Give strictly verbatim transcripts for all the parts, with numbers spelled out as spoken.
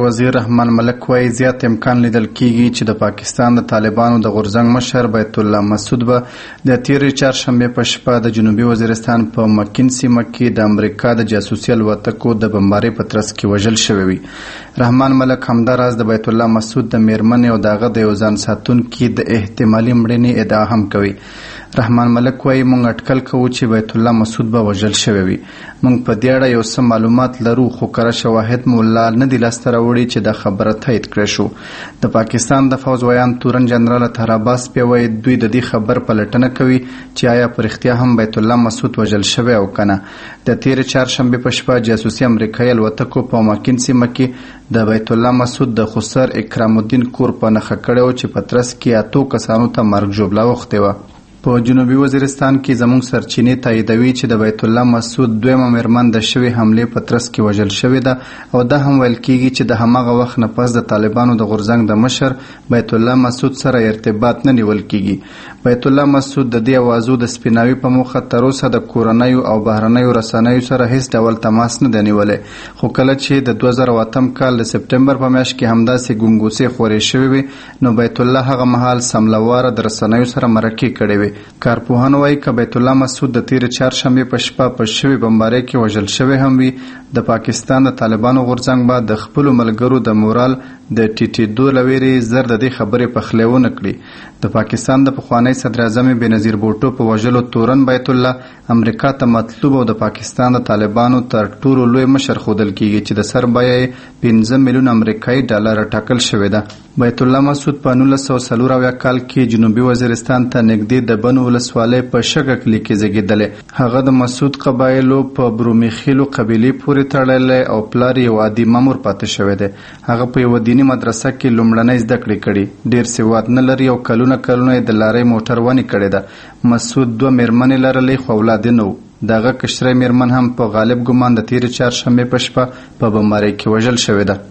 وزیر رحمان ملک وایي زیات امکان لیدل کیږي چې د پاکستان د طالبانو د غورځنګ مشر بیت الله مسعود به د تېرې چهارشنبې په شپه د جنوبي وزیرستان په مکین سیمه کې د امریکا د جاسوسي الوتکو د بمبارۍ په ترڅ کې وژل شوی وي. رحمان ملک همداراز د بیت الله مسعود د میرمنې او د هغه د یو ځان ساتونکي د احتمالي مړینې ادعا هم کوي. رحمان ملک وایي موږ اټکل کوو چې بیت الله مسعود به وژل شوی وي. موږ په دې اړه یو څه معلومات لرو خو کره شواهد مو لا نه دي لاسته راوړي چې دا خبره تایید کړې شو. د پاکستان د فوز ویان تورن جنرال طاهر عباس پې وایي دوی د دې خبر پلټنه کوي چې آیا په رښتیا هم بیت الله مسعود وژل شوی او که نه. د تېرې چهارشنبې په شپه جاسوسي امریکایي الوتکو په ماکین سیمه کې د بیت الله مسعود د خسر اکرام الدین کور په نښه کړی و چې په ترڅ کې اتو کسانو ته مرګ ژوبله اوښتې وه. په جنوبي وزیرستان کې زموږ سرچینې تاییدوي چې د بیت الله مسعود دویمه میرمن د شوې حملې په ترڅ کې وژل شوې ده او دا هم ویل کیږي چې د هماغه وخت نه پس د طالبانو د غورځنګ د مشر بیت الله مسعود سره ارتباط نه نیول کیږي. بیت الله مسعود د دې اوازو د سپیناوي په موخه تر اوسه د کورنیو او بهرنیو رسنیو سره هیڅ ډول تماس نه دی نیولی، خو کله چې د دوه زره اتم کال د سپټمبر په میاشت کې همداسې ګونګوسې خورې شوې وې نو بیت الله هغه مهال سملواره د رسنیو سره مرکې کړې وې. کارپوهان وایي که بیت الله مسعود د تېرې چهارشنبې په شپه په شوې بمبارۍ کې وژل شوی هم وي د پاکستان د طالبانو غورځنګ به د خپلو ملګرو د مورال د ټیټېدو له ویرې زر د دې خبرې پخلی ونه کړي. د پاکستان د پخوانی صدراعظم بېنظیر بوټو په وژلو تورن بیت الله امریکا ته مطلوب او د پاکستان د طالبانو تر ټولو لوی مشر ښودل کیږي چې د سر بیه یې پنځه میلیون امریکایي ډالره ټاکل شوې ده. بیت الله مسعود په نولس سوه څلور اویا کال کې جنوبي وزیرستان ته نږدې د بنو ولسوالۍ په شګه کلي کې زیږېدلی. هغه د مسعود قبایلو په برومیخیلو قبیلې پورې تړلی او پلار یو عادي مامور پاتې شوی دی. هغه په یوه دیني مدرسه کې لومړنۍ زده کړې کړي، ډېر سواد نه لري او کلونه کلونه یې د لارۍ موټر ونې کړې ده. مسعود دوه میرمنې لرلې خو اولاد یې نه و. د هغه کشرۍ میرمن هم په غالب ګمان د تېرې چهارشنبې په شپه په بمبارۍ کې وژل شوې ده.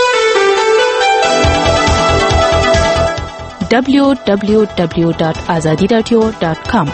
دبلیو دبلیو دبلیو ډاټ ازادي راډیو ډاټ کام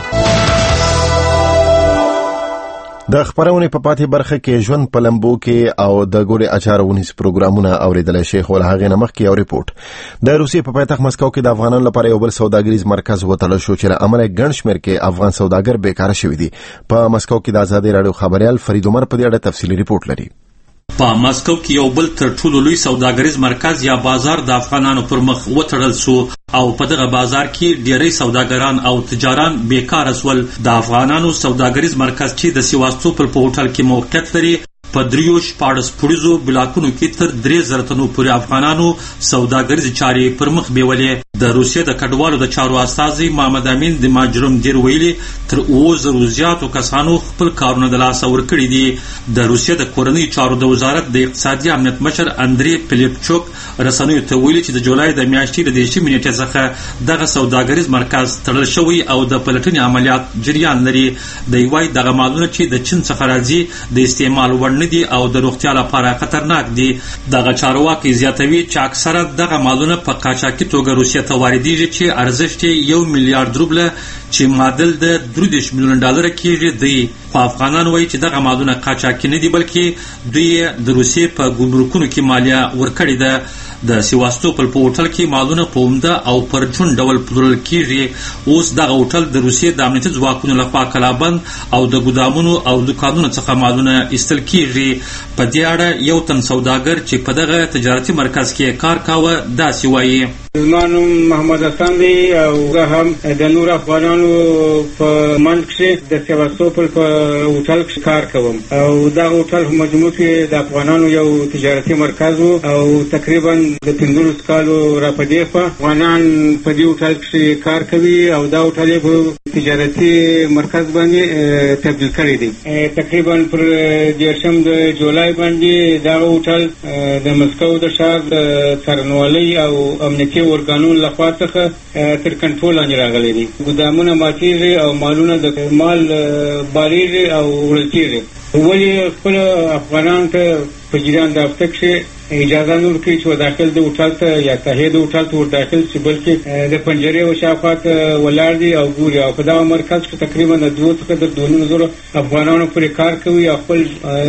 د خبرونې په پاتې برخه کې ژوند په لمبو کې او د ګوړې اچارونیز پروګرامونه اوریدل شي. خو له هغې نه مخکې یو ریپورت د روسیې په پایتخت مسکو کې د افغانانو لپاره یو بل سوداګریز مرکز وتړل شو چې له امله ګڼ شمېر کې افغان سوداګر بیکاره شوي دي. په مسکو کې د ازادي راډیو خبریال فرید عمر په دې اړه تفصیلي ریپورت لري. په مسکو کې یو بل تر ټولو لوی سوداګریز مرکز یا بازار د افغانانو پر مخ وتړل شو او په دغه بازار کې ډېری سوداګران او تجاران بیکاره شول. د افغانانو سوداګریز مرکز چې د سیواستوپل په هوټل کې موقعیت لري په دریو شپاړس پوړیزو بلاکونو کې تر درې زره تنو پورې افغانانو سوداګریز چارې پر مخ بیولې. د روسیې د کډوالو د چارو استازي محمد امین د ماجروم ډیر ویلي تر اوه زرو زیاتو کسانو خپل کارونه د لاسه ورکړي دي. د روسیې د کورنۍ چارو د وزارت د اقتصادي امنیت مشر اندری فلیپچوک رسنیو ته ویلي چې د جولای د میاشتې د دېرشمې نیټې څخه دغه سوداګریز مرکز تړل شوی او د پلټنې عملیات جریان لري. دی وايي دغه مالونه چې د چین څخه راځي د استعمال وړ نه دي او د روغتیا لپاره خطرناک دي. دغه چارواکي زیاتوي چې اکثره دغه مالونه په قاچاقي توګه روسیې ته واردېږي چې ارزښت یې یو میلیارډ روبله چې معادل د درې دېرش میلیونه ډالره کېږي دی. خو افغانان وایي چې دغه مالونه قاچاقي نه دي بلکې دوی د روسیې په ګمرکونو کې مالیه ورکړې ده. د سیواستوپل په هوټل کې مالونه په عمده او پر جون ډول پلورل کېږي. اوس دغه هوټل د روسیې د امنیتي ځواکونو لخوا کلابند او د ګودامونو او دکانونو څخه مالونه ایستل کېږي. په دې اړه یو تن سوداګر چې په دغه تجارتي مرکز کې کار کاوه داسې وایي. زما نوم محمد حسن دی او زه هم د نور افغانانو په منځ کې د سیواستوپل په هوټل کې کار کوم او دغه هوټل په مجموع کې د افغانانو یو تجارتي مرکز و او تقریبا د پنځلس کالو را په دېخوا افغانان په دې هوټل کې کار کوي او دا هوټل یې په تجارتي مرکز باندې تبدیل کړی دی. تقریبا پر دېرشم د جولای باندې دغه هوټل د مسکو د ښار د څارنوالۍ او امنیتي ورګانونو لخوا څخه تر کنټرول لاندې راغلی دي. ګودامونه ماتېږي او مالونه د مال باریږي او وړل کېږي. ولې خپل افغانان ته په جریان د هفته کښې اجازه نه ورکوي چې داخل د هوټل ته یا تهیه د هوټل ته ور داخل شي، بلکې د پنجرې او شاوخوا ولاړ دي او ګوري. او په دغه مرکز کې تقریبا د دوه څخه تر دوه نیم زره افغانانو پورې کار کوي او خپل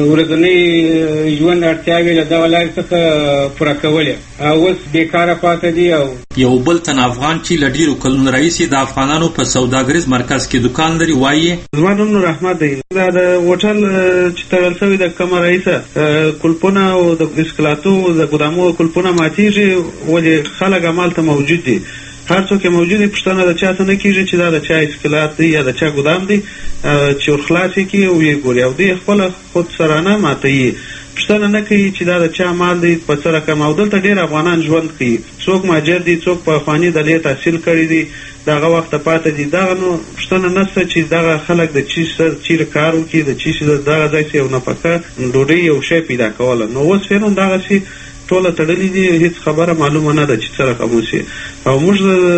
ورځنی ژوند اړتیاوې له دغه لارې څخه پوره کولې، او اوس بیکاره پاتې دي. او یو بل تن افغان چې له ډېرو کلونو راهیسې د افغانانو په سوداګریز مرکز کې دکان لري وایي زما نوم نور احمد دی. دا د هوټل چې تړل شوی د کومه رئیسه کلپونه او د اسکلاتو د ګدامو کلپونه ماتېږي، ولې خلک همالته موجود دي. هر څوک موجود دي، پوښتنه د چا څه نه کېږي چې دا د چا اسکلات دی یا د چا ګدام دی چې ورخلاص یې کړي او یې ګوري، او دوی خپله خود سرانه ماتوي. پوښتنه نه کوي چې دا د چا مال دی، په څه رقم. او دلته ډېر افغانان ژوند کوي، څوک مهاجر دي، څوک په افغاني دلې تحصیل کړي دي، دغه وخته پاتې دي. دغه نو پوښتنه نشته چې دغه خلک د چی چیرې کار وکړي، د چی دغه ځای څه یو نفقه ډوډۍ یو شی پیدا کوله. نو اوس فعلا دغسې ټوله تړلې دي، هیڅ خبره معلومه نه ده چې څه رقم وشي. او موږ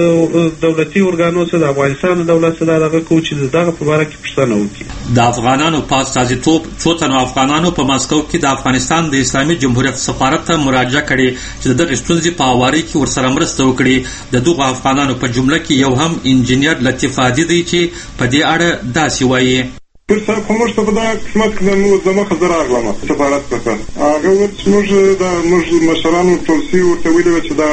د دولتي ارګانو څخه د افغانستان د دولت څخه دغه کوو چې دغه په باره کې پوښتنه وکړي. د افغانانو په استازیتوب څو تنو افغانانو په مسکو کې د افغانستان د اسلامي جمهوریت سفارت ته مراجعه کړې چې دغه ستونزې په هواري کې ورسره مرسته وکړي. د دغو افغانانو په جمله کې یو هم انجینیر لطیف عادي دی چې په دې اړه داسې وایي: پر صاحب خو موږ ته په دغه قسمت کې نو د مخه زه راغلم سفارت څخه. هغه وویل چې موږ د موږ مشرانو ټول سوي ورته ویلي وه چې دا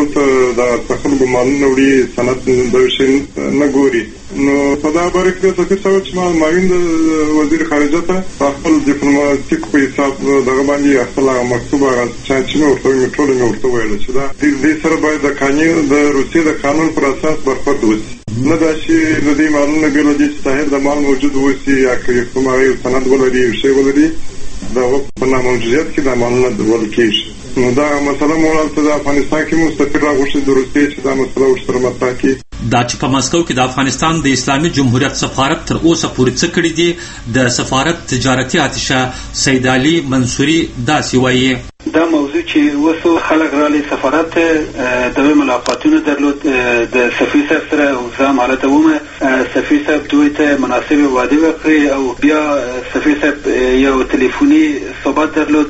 دلته د خلکو مالونه وړي، صنعت دغه شی نه ګوري. نو په دغه باره کې د سفیر صاحب چې ما معین د وزیر خارجه ته په خپل ډیپلوماتیک په حساب دغه باندې خپل هغه مکتوب هغه چې مې ورته ویل ټول مې ورته ویل چې دا دې سره باید د قانون د روسیې د قانون پر اساس برخورد وشي، نه دا چې د دې مالونه بېله دې چې طاهر د مال موجود وشي یا که کوم هغه یو سند ولري یو شی ولري د هغه په ناموجودیت کې دا مالونه ورل کېږي. نو دا مسله مو هلته د افغانستان کې مو سفیر راغوښتي د روسیې چې دا مسله ورسره مطرح کړي. دا چې په مسکو کې د افغانستان د اسلامي جمهوریت سفارت تر اوسه پورې څه کړي دي، د سفارت تجارتي اتشه سید علي منصوري داسې وایي: دا موضوع چې وسو خلک رالی سفارت ته دوی ملاقاتونه درلود د سفیر صاحب سره، او زه هم حالته ومه سفیر صاحب دوی ته مناسبې وعدې وکړې، او بیا سفیر صاحب یو تلیفوني صحبت درلود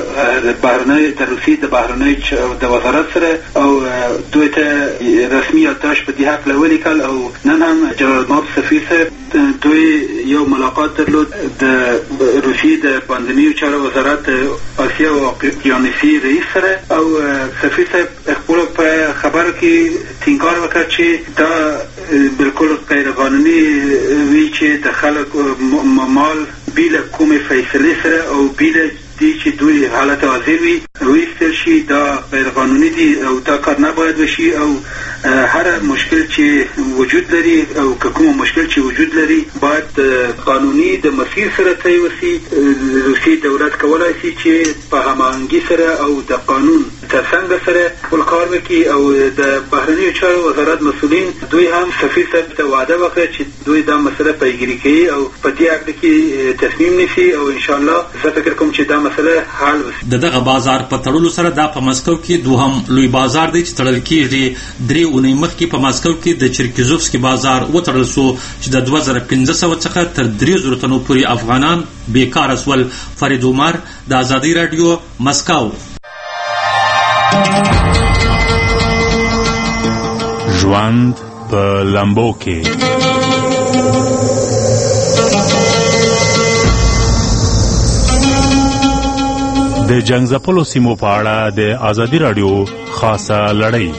د بهرنۍ د روسیې د بهرنۍ د وزارت سره، او دوی ته رسمي یادداشت په دې هکله ولیکل. او نن هم جلال المآب سفیر صاحب دوی یو ملاقات درلود د روسیې د باندنیو چارو وزارت آسیا او اقیانوسي رئیس سره، او سفیر صاحب خپل په خبرو کې ټینګار وکړ چې دا بالکل غیر قانوني وی چې د خلکو مال بیله کومې فیصلې سره او بیله دي چې دوی حالت حاضر وي ویستل شي، دا غیر قانوني دي او دا کار نه باید وشي. او هر مشکل چې وجود لري او که کوم مشکل چې وجود لري باید قانوني د مسیر سره طی وشي. روسیې دولت کولای شي چې په هماهنګي سره او د قانون ترڅنګ سره خپل کار وکړي، او د بهرنیو چارو وزارت مسؤلین دوی هم سفیر صاحب ته وعده وکړه چې دوی دا مسله پیگیری کوي او په دې اړه کې تصمیم نیسي، او ان شاء الله زه فکر کوم چې دا مسله حل وشي. د دغه بازار په تړلو سره دا په مسکو کې دوهم لوی بازار دی چې تړل کېږي. درې اونۍ مخکې په مسکو کې د چرکیزوفسکي بازار وتړل شو چې د دوه زره پنځه سوه څخه تر درې زرو تنو پورې افغانان بیکاره شول. فرید عمر د ازادي راډیو مسکو. ژوند په لمبو کې د جنگ ځپلو سیمو په اړه د ازادي راډیو خاصه لړۍ.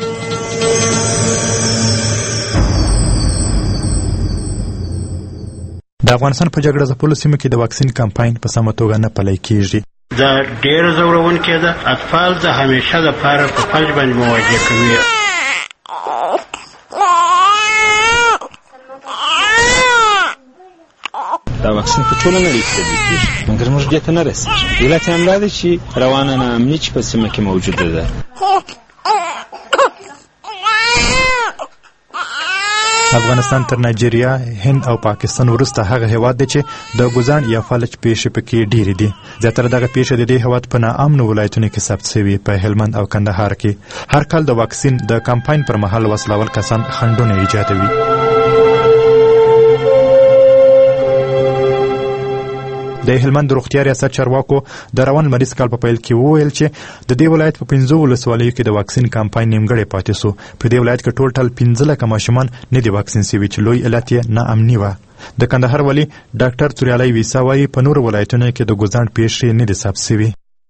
د افغانستان په جګړه ځپلو سیمو کې د واکسین کمپاین په سمه توګه نه پلی کېږي. دا ډېر ځورونکی ده. اطفال د همیشه دپاره په فلج باندې مواجه کوي. دا واکسین په ټوله نړۍ کې تطبیق کېږي، مګر موږ دې ته نه رسېږو. علت یې همدا دی چې روانه ناامني چې په سیمه کې موجوده ده. افغانستان تر نایجیریا، هند او پاکستان وروسته هغه هیواد دی چې د ګوزان یا فلج پیښې پکې ډېرې دي. زیاتره دغه پیښې د دې هیواد په ناامنو ولایتونو کې ثبت شوي، په هلمند او کندهار کې. هر کال د واکسین د کمپاین پر مهال وسلوال کسان خنډونه ایجادوي. د هلمند روغتیا ریاست چارواکو د روان مریض کال په پیل کې وویل چې د دې ولایت په پنځو ولسوالیو کې د واکسین کمپاین نیمګړی پاتې سو. په دې ولایت کې ټول پنځه لکه ماشومان نه دي واکسین شوي چې لوی علت یې ناامني وه. د کندهار والي ډاکټر توریالی ویسا وایي په نورو ولایتونو کې د ګوزاڼ پیښې نه دي ثبت شوي.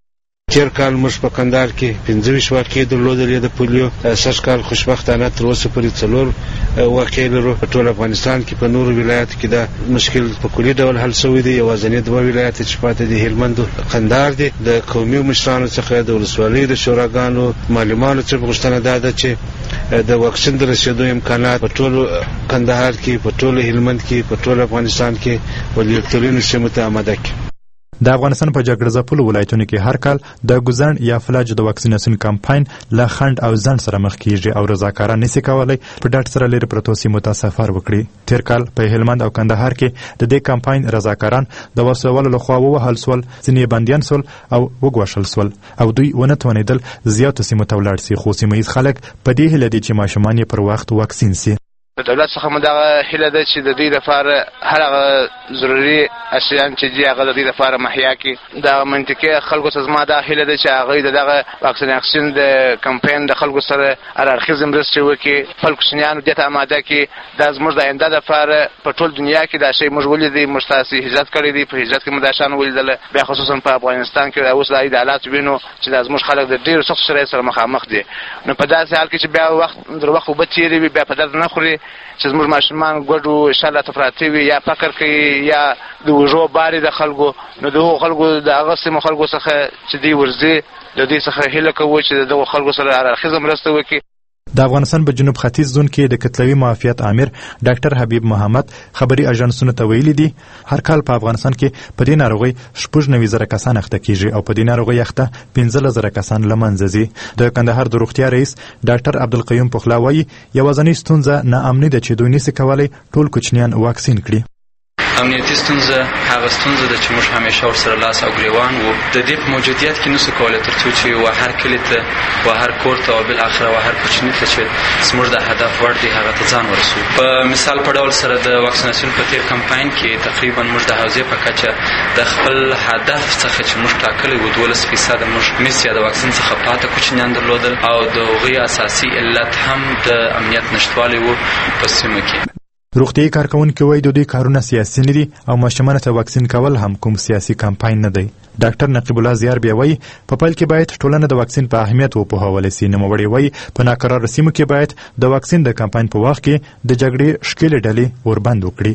تیر کال موږ په کندهار کې پنځه ویشت واقعې درلودلې د پولیو. سږ کال خوشبختانه تر اوسه پورې څلور واقعې لرو. په ټول افغانستان کې په نورو ولایاتو کې دا مشکل په کلي ډول حل شوی دی. یوازینی دوه ولایت چې پاتې دي هلمند او کندهار دي. د قومي مشرانو څخه د ولسوالیو د شوراګانو معلومانو څخه غوښتنه ده ده چې د واکسین د رسیدو امکانات په ټول کندهار کې، په ټول هلمند کې، په ټول افغانستان کې ولایتونو سیمو ته آماده کړي. د افغانستان په جګړه ځپلو ولایتونو کې هر کال د ګوزاڼ یا فلج د واکسیناسیون کمپاین له خنډ او ځنډ سره مخ کیږي او رضاکاران نشي کولای په ډاډ سره لري پرتو سیمو ته سفر وکړي. تیر کال په هلمند او کندهار کې د دې کمپاین رضاکاران د وسوالو لخوا ووهل سول، ځینې بندیان سول او وګوښل سول او دوی ونه توانېدل زیاتو سیمو ته ولاړ سي. خو سیمه ییز خلک په دې هیله دي چې ماشومان یې پر وخت واکسین سي. د دولت څخه مو دغه هیله ده چې د دوی لپاره هر هغه ضروري اشیان چې دي هغه د دوی لپاره مهیا کړي. د منطقي خلکو څخه زما دا هیله ده چې هغوی د دغه واکسیناسیون د کمپاین د خلکو سره هر اړخیزه مرستې وکړي، خپل کوچنیانو دې ته آماده کړي. دا زموږ د آینده لپاره په ټول دنیا کې دا شی موږ ولیدی، موږ تاسې هجرت کړی دی، په هجرت کې مو دا شیان ولیدل، بیا خصوصا په افغانستان کې اوس دا حالات وینو چې دا زموږ خلک د ډېرو سختو شرایطو سره مخامخ دي. نو په داسې حال کې چې بیا وخت در وخت اوبه تېرې وي، بیا په درد نه خوري چې زموږ ماشومان ګډو انشاءالله تفراطي وي یا فقر کوي یا د وژو بارې د خلکو. نو د هغو خلکو د هغه سیمو خلکو څخه چې دوی ورځي د دوی څخه هیله کوو چې د دغو خلکو سره هر اړخیزه مرسته وکړي. د افغانستان په جنوب ختیځ زون کې د کتلوي معافیت امیر ډاکټر حبیب محمد خبري اژانسونو ته ویلي دي هر کال په افغانستان کې په دې ناروغۍ شپږ نوي زره کسان اخته کیږي او په دې ناروغۍ اخته پنځلس زره کسان له منځه ځي. د کندهار د روغتیا رئیس ډاکټر عبدالقیوم پخلا وایي یوازینۍ ستونزه ناامني ده چې دوی نشي کولی ټول کوچنیان واکسین کړي. امنیتي ستونزه هغه ستونزه ده چې موږ همیشه ورسره لاس او ګریوان وو. د دې په موجودیت کې نسو کولی تر څو چې و هر کلي ته و هر کور ته او بالاخره و هر کوچني ته چې زموږ د هدف وړ دی هغه ته ځان ورسو. په مثال په ډول سره د واکسیناسیون په تیر کمپاین کې تقریبا موږ د حوزې په کچه د خپل هدف څخه چې موږ ټاکلی و دولس فیصده موږ میسیا د واکسین څخه پاته کوچنیان درلودل او د هغوی اساسي علت هم د امنیت نشتوالی و په سیمه کې. روغتیايي کارکونکي وایي د دوی کارونه سیاسي نه دي او ماشومانو ته واکسین کول هم کوم سیاسي کمپاین نه دی. ډاکټر نقیب الله زیار بیا وایي په پیل کې باید ټولنه د واکسین په اهمیت وپوهول سي. نوموړی وایي په ناکراره سیمو کې باید د واکسین د کمپاین په وخت کې د جګړې ښکېلې ډلې وربند وکړي.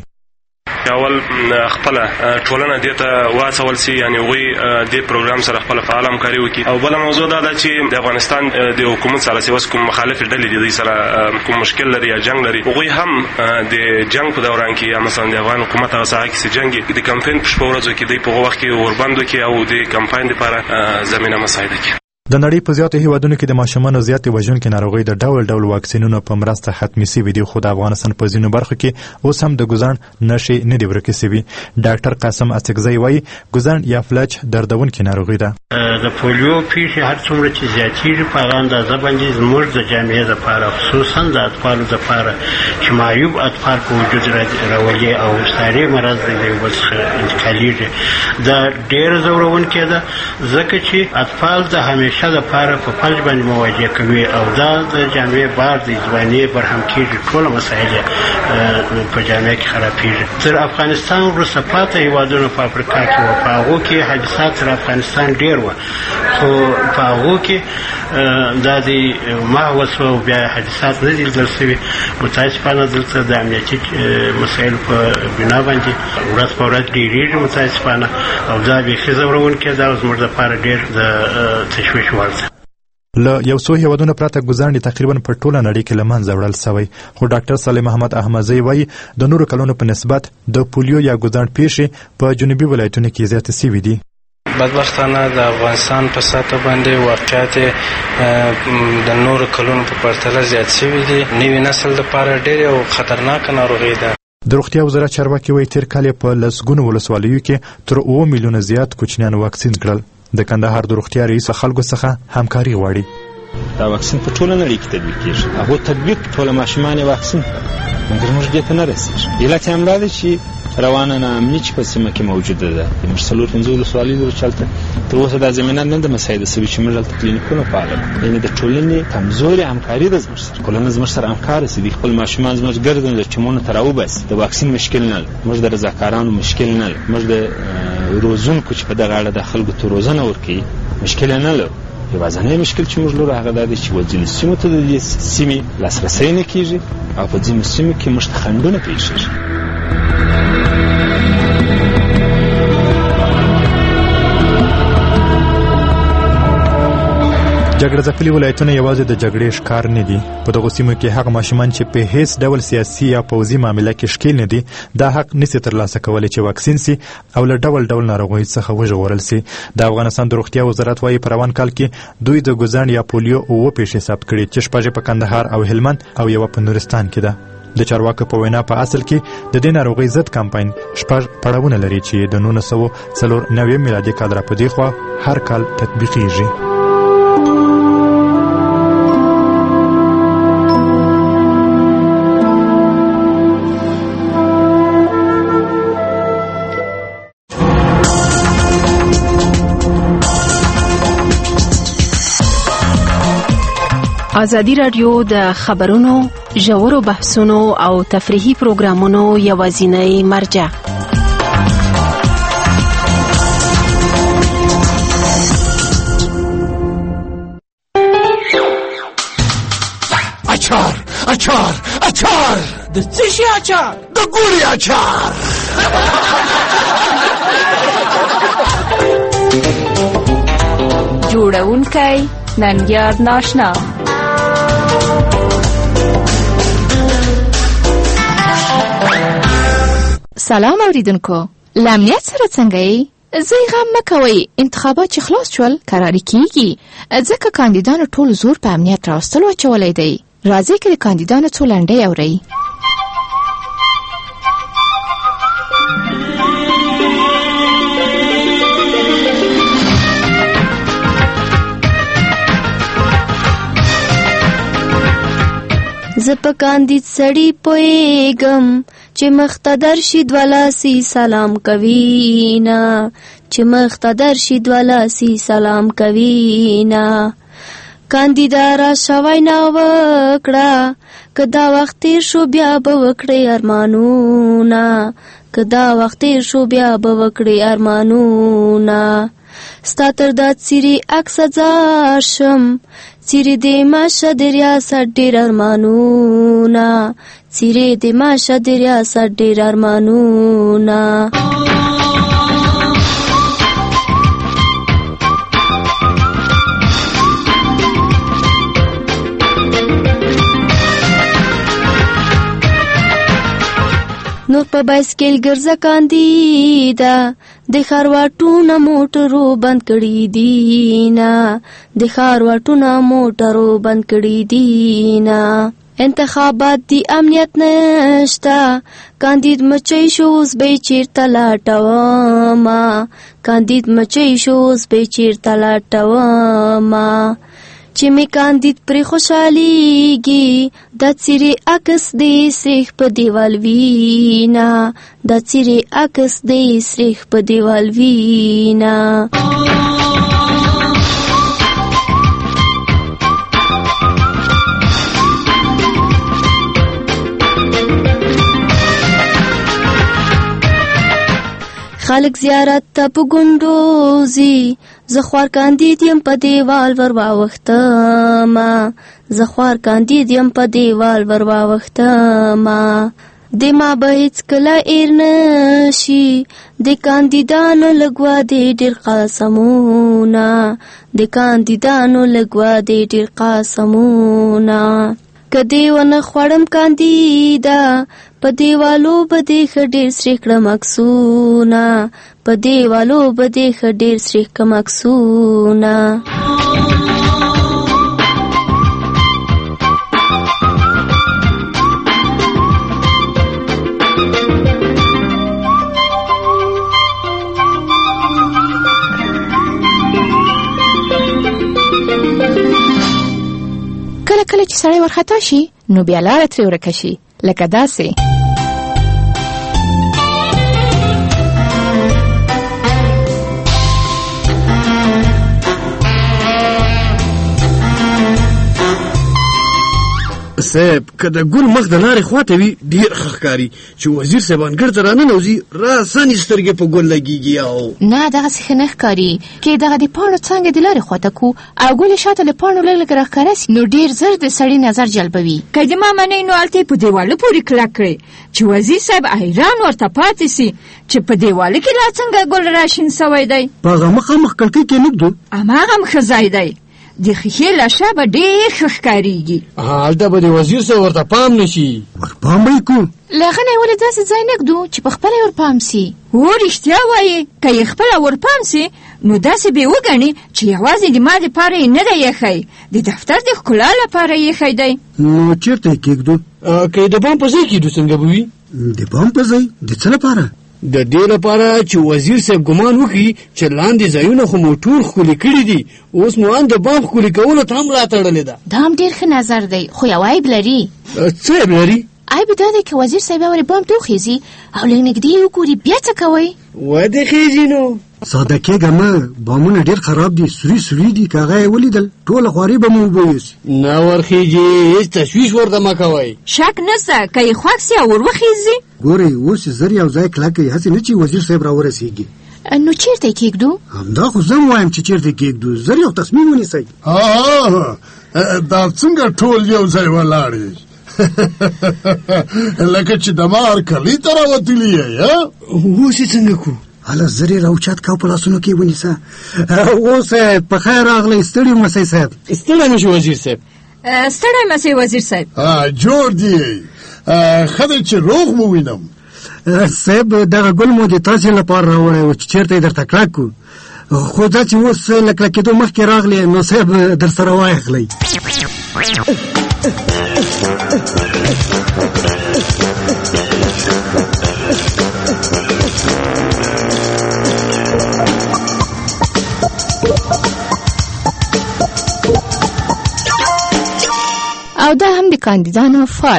اول خپل ټولنه دې ته واڅول سي، یعنی هغوی دې پروګرام سره خپل فعال همکاري وکړي. او بله موضوع دا ده چې د افغانستان د حکومت سره چې اوس کوم مخالفې ډلې دي دوی سره کوم مشکل لري یا جنګ لري، هغوی هم د جنګ په دوران کې یا مثلا د افغان حکومت هغه ساحه کې چې جنګ د کمپاین په شپو ورځو کې دوی په هغه وخت کې وربند وکړي او د کمپاین لپاره زمینه مساعده کړي. د نړۍ په زیاتو هیوادونو کې د ماشومانو زیاتې وژونکې ناروغۍ د ډول ډول واکسینونو په مرسته ختمې سوي دي، خو د افغانستان په ځینو برخو کې اوس هم د ګوزاڼ نښې نه دي ورکې سوي. ډاکټر قاسم اڅکزی وایي ګوزاڼ یا فلج دردونکې ناروغي ده. د پولیو پیښې هر څومره چې زیاتېږي په هغه اندازه باندې زموږ د جامعې دپاره خصوصا د اطفالو دپاره چې معیوب اطفال په وجود راولي او ساري مرض د یو بل څخه انتقالېږي دا ډېره ځورونکې ده ځکه چې اطفال د همیشه د لپاره په فلج باندې مواجه کوي او دا د جامعې بار د ځوانۍ برهم کېږي. ټوله مسایل په جامعه کې خرابېږي. تر افغانستان وروسته پاته هېوادونو په افریقا کې وو، په هغو کې حادثات تر افغانستان ډېر وه، خو په هغو کې دا د محو شوه او بیا حادثات نه دي لیدل شوي. متاسفانه دلته د امنیتي مسایلو په بنا باندې ورځ په ورځ ډېرېږي متاسفانه او دا بیخي ځورونکی ده او زموږ دپاره ډېر د تشویش وړ ده. له یو څو هیوادونو پرته ګوزاڼ تقریبا په ټوله نړۍ کې له منځه وړل سوی، خو ډاکټر صالح محمد احمدزی وایي د نورو کلونو په نسبت د پولیو یا ګوزاڼ پیښې په جنوبي ولایتونو کې زیاتې سوي دي. بدبختانه د افغانستان په سطح باندې واقعیت د نورو کلونو په پرتله زیات شوي دي. نوي نسل لپاره ډېرې او خطرناکه ناروغي ده. د روغتیا وزارت چارواکي وایي تېر کال په لسګونو ولسوالیو کې تر اووه میلیونه زیات کوچنیان واکسین کړل. د کندهار د روغتیا رئیس خلکو څخه همکاري غواړي. دا واکسین په ټوله نړۍ کې تطبیق کېږي. هغو تطبیق ټوله ماشومان یې واکسین کړل، مګر موږ دې ته نه رسېږي. علت یې همدا دی چې روانه ناامني چې په سیمه کې موجوده ده. موږ څلور پنځه ولسوالۍ لرو چې هلته تر اوسه دا زمینه نه ده مساعده شوې چې موږ هلته کلینیکونه فعاله کړو. یعنې د ټولنې کمزورې همکاري ده زموږ سره، ټولنه زموږ سره همکاره شي، خپل ماشومان زموږ ګرځوي د ټیمونو ته راوباسي. د واکسین مشکل نه لرو، موږ د رضاکارانو مشکل نه لرو، موږ د روزونکو چې په دغه اړه د خلکو ته روزنه ورکوي مشکل نه لرو. یوازینی مشکل چې موږ لرو هغه دا دی چې ځینو سیمو ته د دې سیمې لاسرسی نه کېږي او په ځینو سیمو کې موږ ته خنډونه پېښېږي. جګړه ځپلي ولایتونه یوازې د جګړې ښکار نه دي. په دغو سیمو کې هغه ماشومان چې په هیڅ ډول سیاسي یا پوځي معامله کې ښکیل نه دي دا حق نسي ترلاسه کولی چې واکسین سي او له ډول ډول ناروغیو څخه وژغورل سي. د افغانستان د روغتیا وزارت وايي په روان کال کې دوی د ګوزڼ یا پولیو اووه پیښې ثبت کړي چې شپږ په کندهار او هلمند او یوه په نورستان کې ده. د چارواکو په وینا په اصل کې د دې ناروغۍ ضد کمپاین شپږ پړاوونه لري چې د نولس سوه څلور نوي میلادي کال را په دې خوا هر کال تطبیقیږي. ازادي راډیو د خبرونو ژورو بحثونو او تفریحي پروګرامونو یوازینی مرجع. اچار اچار اچار د څه شي اچار؟ د ګوري اچار. جوړونکی ننګیار ناشنا. سلام اوریدونکو، له امنیت سره څنګه یې؟ زه یې غم مه کوئ، انتخابات چې خلاص شول کراري کیږي، ځکه کاندیدانو ټول زور په امنیت راوستلو اچولی دی. راځئ که د کاندیدانو څو لنډۍ اورئ. زه په کاندید سړی پوهیږم چې مختدر شي دولاسي سلام کوي نه، چې مختدر شي دولاسي سلام کوي نه. کاندیدا را شوی نه وکړه که دا وخت تیر شو بیا به وکړې ارمانونه، که دا وخت تیر شو بیا به وکړې ارمانونه. ستا تر دا څیرې عکس ځار شم، څیرې د ماشه د ریاست ډېر ارمانونه، څیرې د ماشه د ریاست ډېر ارمانونه. نور په بایسکل ګرځه کاندیدا، د ښار واټونه موټرو بند کړي دي نه، د ښار واټونه موټرو بند کړي دي نه. انتخابات دی امنیت نشته، کاندید مچۍ شو اوس به یې چېرته لټومه، کاندید مچۍ شو اوس به یې چېرته لټومه. چې می کاندید پرې خوشحالیږي، دا څیرې عکس دی سریخ په دیوال وینا، دا څیرې عکس دی سریخ په دیوال وینا. خلق زیارت ته په ګونډوزي، زه خوار کاندید یم په دیوال ور واوښتمه، زه خوار کاندید یم په دیوال ور واوښتمه. د ما به هېڅکله ایر نشي، د کاندیدانو لږوا دی ډېر قسمونه، د کاندیدانو لږوا دی ډېر قسمونه. که دې ونه خوړم کاندیدا، په دیوالو به دې ښه ډېر سریح کړم عکسونه، په دیوالو به دې ښه ډېر سریح کړم عکسونه. کله کله چې سړی ورخطا شي نو بیا لاره ترې ورکه شي، لکه داسې. صاحب که د ګل مخ د لارې خواته وي ډېر ښه ښکاري چې وزیر صاحب انګړ ته راننوځي راسنې سترګې په ګل لګېږي. او نه دغسې ښه نه ښکاري. که دغه د پاڼو څانګې د لارې خواته کړو او ګل یې شاته له پاڼو لږ لږ راښکاره سي نو ډېر زر د سړي نظر جلبوي. که د ما منئ نو هلته یې په دیواله پورې کلک کړئ چې وزیر صاحب حیران ورته پاتې سي چې په دیواله کې لا څنګه ګل راشین سوی دی. په هغه مخامخ کړکۍ کې نه ږدو، هماغه هم ښه ځای دی. د ښیښې له شا به ډېر ښه ښکارېږي. هلته به د وزیر صاحب ورته پام نه شي. ورپام به یې کړو. له هغه نه یې ولې داسې ځای نه ږدو چې په خپله یې ورپام سي. هو رښتیا وایې، که یې خپله ورپام سي نو داسې به یې وګڼي چې یوازې د ما دپاره یې نه دی ایښی، د دفتر د ښکلا لپاره یې ایښی دی. نو چېرته یې کېږدو؟ که یې د بام په ځای کېږدو څنګه به وي؟ د بام په ځای؟ د څه لپاره؟ د دې لپاره چې وزیر صاحب ګمان وکړي چې لاندې ځایونه خو مو ټول ښکلي کړي دي، اوس مو ان د بام ښکلي کولو ته هم راتړلې ده. دا هم ډېر ښه نظر دی، خو یو عیب لري. څه عیب لري؟ عیب دا دی که وزیر صاحب ولې بام ته وخیژي او لږ نږدې یې وګوري بیا څه کوئ؟ ودې خیژي نو ساده کېږه مه، بامونه ډېر خراب دي، سوري سوري دي. که هغه یې ولیدل ټوله خواري به مو اوبه یوسي. نه ورخیژي، هېڅ تشویش ورته مه کوئ. شک نشته، که یې خوښ سي او ور وخیژي. ګورئ اوس یې زر یو ځای کلک کوي، هسې نه چې وزیر صاحب راورسېږي. نو چېرته یې کېږدو؟ همدا خو زه هم وایم چې چېرته یې کېږدو، زر یو تصمیم ونیسئ. ها دا څنګه ټول یو ځای ولاړ یې لکه چې د مار کلي ته راوتلي یې. اوس یې څنګه کړو؟ هله زر یې راوچت که او په لاسونو کې یې ونیسه. اوس په خیر راغلی. ستړي مسئ صاحب. ستړی مه شي وزیر صاحب. ستړی مه شئ وزیر صاحب. جوړ دی، ښه دی چې روغ مو وینم. صاحب دغه ګل مو د تاسې لپاره راوړی و چې چېرته یې درته کلک کړو، خو دا چې اوس له کلکېدو مخکې راغلی نو صاحب در سره واخلئ. او دا هم د کاندیدانو فال.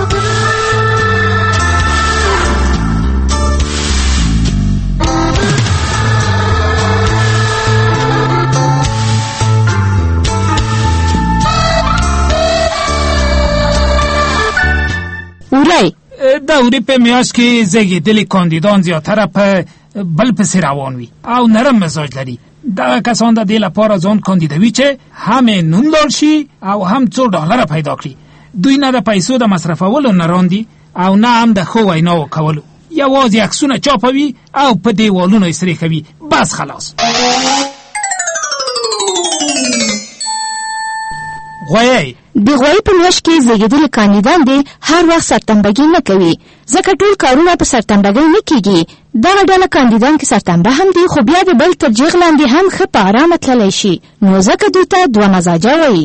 وری دا وری په میاشت کې زیږېدلي کاندیدان زیاتره په بل پسې روان وي او نرم مزاج لري. دغه کسان د دې لپاره ځان کاندیدوي چې هم یې نوم دار شي او هم څو ډالره پیدا کړي. دوی نه د پیسو د مصرفولو نه راندي او نه هم د ښو ویناو کولو، یوازې عکسونه چاپوي او په دیوالونو یې سرې کوي، بس خلاص. غویی د غویی په میاشت کې زیږېدلي کاندیدان دې هر وخت سرتنبګي نه کوي، ځکه ټول کارونه په سرتنبګۍ نه کېږي. دغه ډله کاندیدان کې سرتنبه هم دي، خو بیا د بل تر جیغ لاندې هم ښه په ارامه تللی شي، نو ځکه دوی ته دوه مزاجه وایي.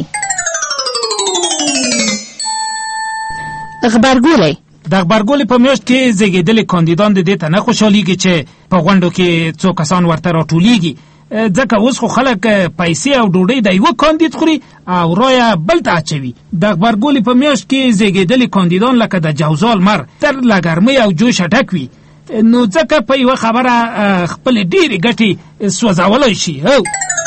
غبرګولی د غبرګولي په میاشت کې زیږېدلي کاندیدان د دې ته نه خوشحالېږي چې په غونډو کې څو کسان ورته راټولېږي، ځکه اوس خو خلک پیسې او ډوډۍ د یوه کاندید خوري او رایه بل ته اچوي. د غبرګولي په میاشت کې زیږېدلي کاندیدان لکه د جوزا لمر تر له ګرمۍ او جوشه ډک وي، نو ځکه په یوه خبره خپلې ډېرې ګټې سوځولی شي. او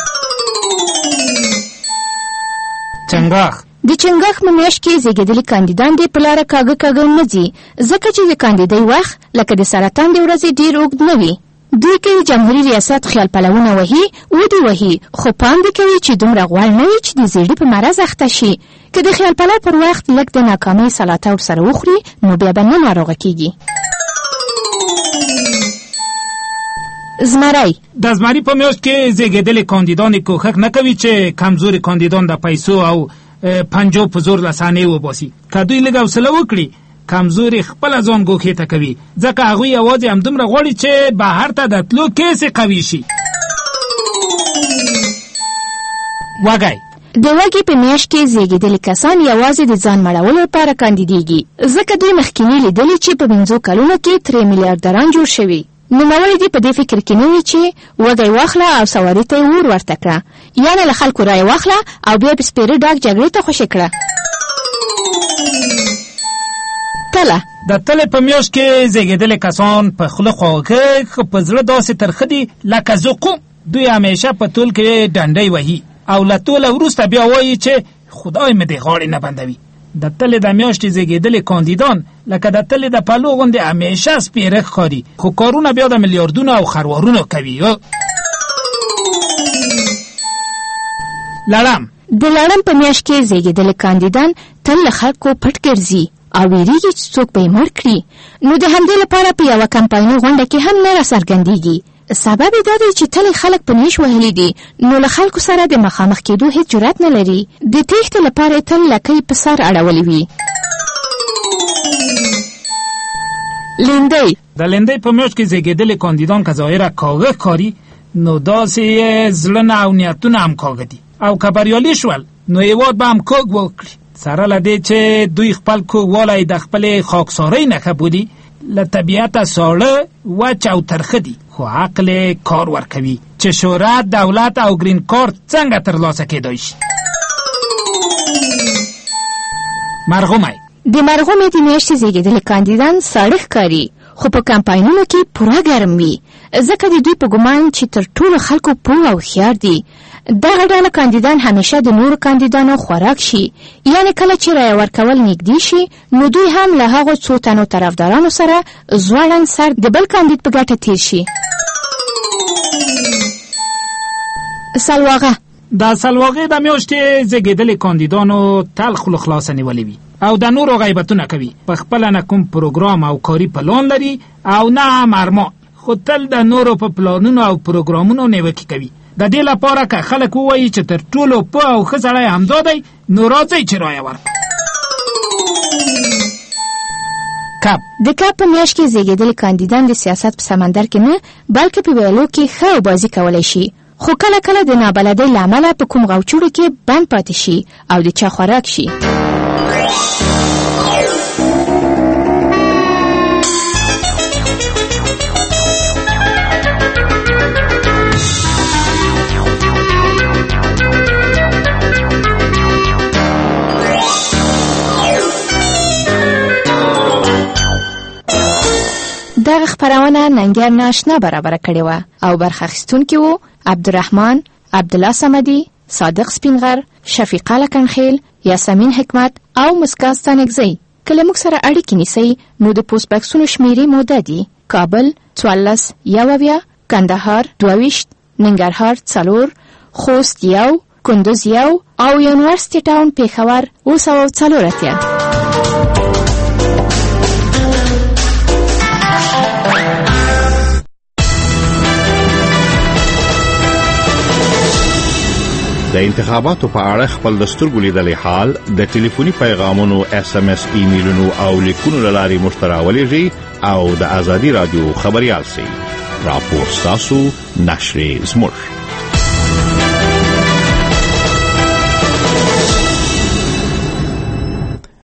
چنګاښ د چنګاښ په میاشت کې زیږېدلي کاندیدان دې په لاره کاږه کاږه نه ځي، ځکه چې د کاندیدۍ وخت لکه د سرطان د ورځې ډېر اوږد نه وي. دوی کوي جمهوري ریاست خیال پلونه وهي ودې وهي، خو پام دې کوي چې دومره غوړ نه وي چې د زیړي په مرض اخته شي. که د خیال پلو پر وخت لږ د ناکامۍ سلاته ورسره وخوري نو بیا به نه ناروغه کېږي. زمری د زمری په میاشت کې زیږېدلي کاندیدان کوښښ نه کوي چې کمزوري کاندیدان د پیسو او پنجو په زور له صحنې وباسي. که دوی لږ حوصله وکړي کمزوري خپله ځان ګوښې ته کوي، ځکه هغوی یوازې همدومره غواړي چې بهر ته د تلو کیس یې قوي شي. وږی د وږي په میاشت کې زیږېدلي کسان یوازې د ځان مړولو لپاره کاندیدېږي، ځکه دوی مخکیني لیدلي چې په پنځو کلونو کې ترې میلیاردران جوړ شوي. نوموړي دې په دې فکر کې نه وي چې وږی واخله او سواري ته یې ور ورته کړه، یعنې له خلکو رایې واخله او بیا په سپېره ډاک جګړې ته خوشې کړه. تله د تلې په میاشت کې زیږېدلي کسان په خوله خواږه خو په زړه داسې ترخه دي لکه زقوم. دوی همیشه په تول کې ډنډۍ وهي او له توله وروسته بیا وایي چې خدای مې دې غاړې نه بندوي. د تلې د میاشتې زیږېدلي کاندیدان لکه د تلې د پلو غوندې همیشه سپېره ښکاري خو کارونه بیا د میلیاردونو او خروارونو کوي. لړم د لړم په میاشت کې زیږېدلي کاندیدان تل له خلکو پټ ګرځي او ویریږي چې څوک به یې مړ کړي. نو د همدې لپاره په یوه کمپایني غونډه کې هم نه راڅرګندېږي. سبب یې دا دی چې تل خلک په نیش وهلي دي نو له خلکو سره د مخامخ کېدو هیڅ جرأت نه لري. د تېښتې لپاره یې تل لکۍ په سر اړولې وي. لیندۍ د لیندۍ په میاشت کې زیږېدلي کاندیدان که ظاهره کاږه ښکاري نو داسې یې زړه او نیتونه هم کاږه دي او که بریالي شول نو هېواد به هم کوږ وکړي. سره له دې چې دوی خپل کوږوالی د خپلې خاکسارۍ نښه بولي. له طبیعته ساړه وچ او ترخه دي خو عقل کار ورکوي چې شهرت، دولت او گرین کارت څنګه ترلاسه کېدای شي. مرغومی د مرغومې د میاشتې زیږېدلي کاندیدان ساړه ښکاري خو په کمپاینونو کې پوره ګرم وي ځکه د دوی په ګمان چې تر ټولو خلکو پوه او هوښیار دي. دغه ډله کاندیدان همیشه د نورو کاندیدانو خوراک شي، یعنې کله چې رایه ورکول نږدې شي نو دوی هم له هغو څو تنو طرفدارانو سره ځوړند سر د بل کاندید په ګټه تیر شي. سلواغه د سلواغې د میاشتې زیږېدلي کاندیدانو تل خوله خلاصه نیولې وي او د نورو غیبتونه کوي. په خپله نه کوم پروګرام او کاري پلان لري او نه هم ارمان، خو تل د نورو په پلانونو او پروګرامونو نیوکې کوي. د دې لپاره که خلک ووایي چې تر ټولو پوه او ښه سړی همدا دی نو راځئ چې رایه ورکړو. کب د کب په میاشت کې زیږېدلي کاندیدان د سیاست په سمندر کې نه بلکې په ویلو کې ښه بازي کولی شي خو کله کله د نابلدۍ له امله په کوم غوچوړو کې بند پاتې شي او د چا خوراک شي. دغه خپرونه ننګر ناشنا برابره کړې وه او برخه اخیستونکي وو عبدالرحمن، عبدالله صمدي، صادق سپینغر، شفیقه لکنخیل، یاسمین حکمت او مسکا ستانکزی. که له موږ سره اړیکې نیسئ نو د پوسټ بکسونو شمیرې مو دا دي: کابل څوارلس یو اویا، کندهار دوه ویشت، ننګرهار څلور، خوست یو، کندوز یو او یونیورسټي ټاون پېښور اوه سوه څلور اتیا. د انتخاباتو په اړه خپل د سترګو لیدلې حال د ټلیفوني پیغامونو، اس ام اس، ایمیلونو او لیکونو له لارې موږ ته راولېږئ او د ازادي راډیو خبریال سئ. راپور ستاسو، نشرې زموږ.